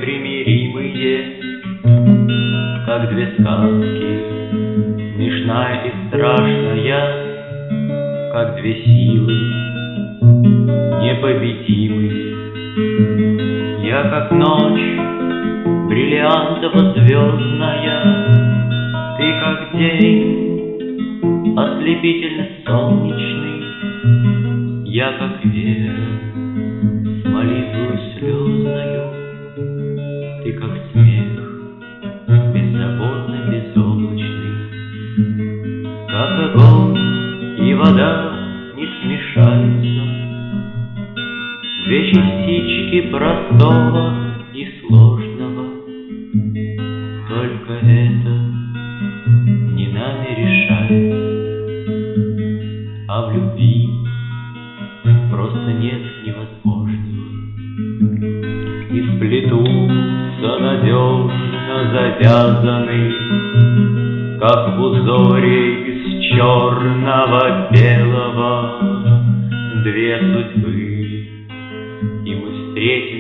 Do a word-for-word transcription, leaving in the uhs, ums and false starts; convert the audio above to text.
непримиримые, как две сказки, смешная и страшная, как две силы непобедимые. Я как ночь бриллиантово-звездная, ты как день ослепительно-солнечный, я как вера с молитвою слезною, ты как смех беззаботно-безоблачный, как огонь и вода не смешаются, две частички простого и сложного. Только это не нами решается, а в любви просто нет невозможного. И сплетутся надежно завязаны, как в узоре из черного-белого, две судьбы, и мы встретим